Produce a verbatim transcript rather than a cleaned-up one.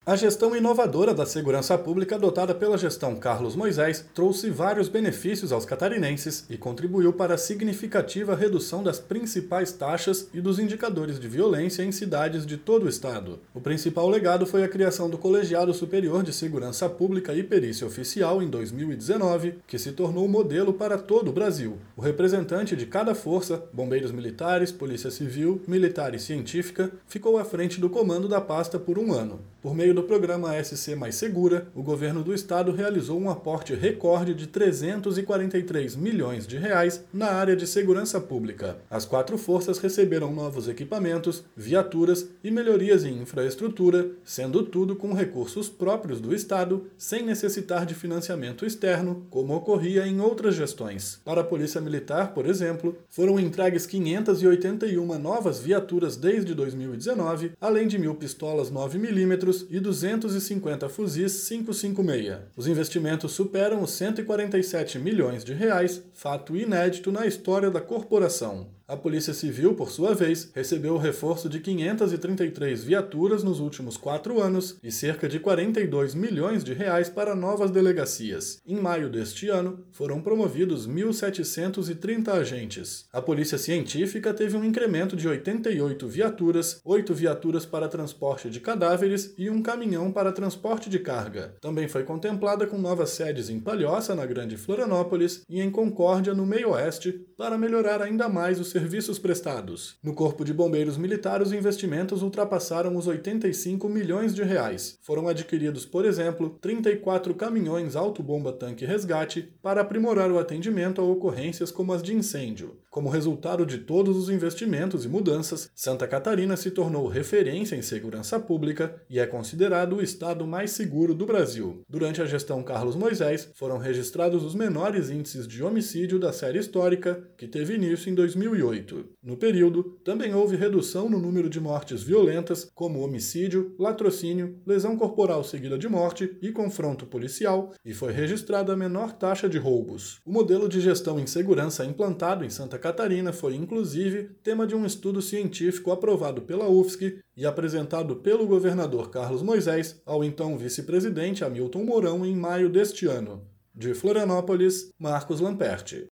A gestão inovadora da segurança pública adotada pela gestão Carlos Moisés trouxe vários benefícios aos catarinenses e contribuiu para a significativa redução das principais taxas e dos indicadores de violência em cidades de todo o estado. O principal legado foi a criação do Colegiado Superior de Segurança Pública e Perícia Oficial em dois mil e dezenove, que se tornou modelo para todo o Brasil. O representante de cada força, bombeiros militares, polícia civil, militar e científica, ficou à frente do comando da pasta por um ano. Por meio do programa S C Mais Segura, o governo do estado realizou um aporte recorde de trezentos e quarenta e três milhões de reais na área de segurança pública. As quatro forças receberam novos equipamentos, viaturas e melhorias em infraestrutura, sendo tudo com recursos próprios do estado, sem necessitar de financiamento externo, como ocorria em outras gestões. Para a Polícia Militar, por exemplo, foram entregues quinhentas e oitenta e uma novas viaturas desde dois mil e dezenove, além de mil pistolas nove milímetros e duzentos e cinquenta fuzis cinco cinco seis. Os investimentos superam os cento e quarenta e sete milhões de reais, fato inédito na história da corporação. A Polícia Civil, por sua vez, recebeu o reforço de quinhentas e trinta e três viaturas nos últimos quatro anos e cerca de quarenta e dois milhões de reais para novas delegacias. Em maio deste ano, foram promovidos mil setecentos e trinta agentes. A Polícia Científica teve um incremento de oitenta e oito viaturas, oito viaturas para transporte de cadáveres e um caminhão para transporte de carga. Também foi contemplada com novas sedes em Palhoça, na Grande Florianópolis, e em Concórdia, no Meio-Oeste, para melhorar ainda mais o serviços prestados. No Corpo de Bombeiros Militar, os investimentos ultrapassaram os oitenta e cinco milhões de reais. Foram adquiridos, por exemplo, trinta e quatro caminhões autobomba tanque resgate para aprimorar o atendimento a ocorrências como as de incêndio. Como resultado de todos os investimentos e mudanças, Santa Catarina se tornou referência em segurança pública e é considerado o estado mais seguro do Brasil. Durante a gestão Carlos Moisés, foram registrados os menores índices de homicídio da série histórica, que teve início em dois mil e oito. No período, também houve redução no número de mortes violentas, como homicídio, latrocínio, lesão corporal seguida de morte e confronto policial, e foi registrada a menor taxa de roubos. O modelo de gestão em segurança implantado em Santa Catarina foi, inclusive, tema de um estudo científico aprovado pela U F S C e apresentado pelo governador Carlos Moisés ao então vice-presidente Hamilton Mourão em maio deste ano. De Florianópolis, Marcos Lamperti.